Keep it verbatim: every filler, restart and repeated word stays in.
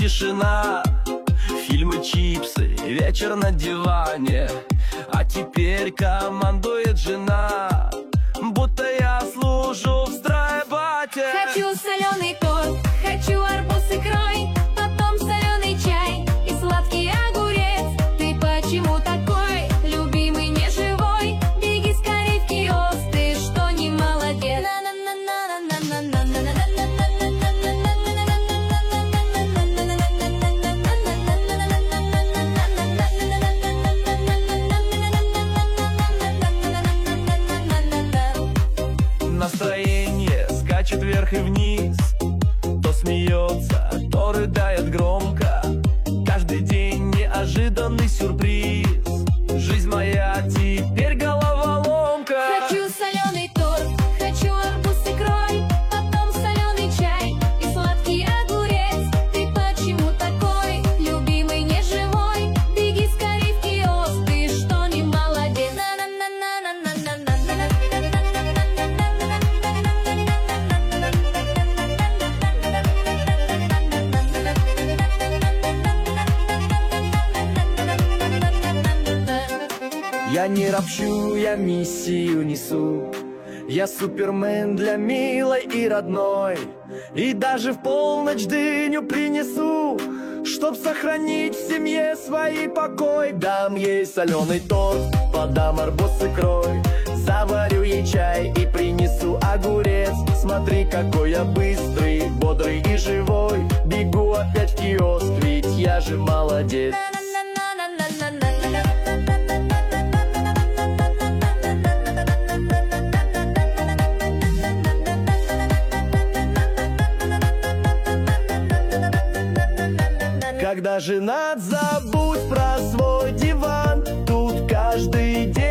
тишина, фильмы, чипсы, вечер на диване. А теперь командует жена, будто я служу в стройбате. Хочу соленый торт, хочу арбуз и крой, потом соленый чай и сладкий огурец. Ты почему такой, любимый, не живой? Беги скорей в киоск, ты что, не молодец? Настроение скачет вверх и вниз, то смеется, то рыдает громко. Каждый день неожиданный сюрприз. Жизнь моя теперь головоломка. Хочу соленый торт, хочу арбуз и крой, потом соленый чай и сладкий огурец. Ты почему такой, любимый, не живой? Беги скорей в киоск, ты что, не молодец? Я не ропщу, я миссию несу. Я супермен для милой и родной. И даже в полночь дыню принесу, чтоб сохранить в семье свой покой. Дам ей соленый торт, подам арбуз и крой, заварю ей чай и принесу огурец. Смотри, какой я быстрый, бодрый и живой. Бегу опять в киоск, ведь я же молодец. Когда женат, забудь про свой диван. Тут каждый день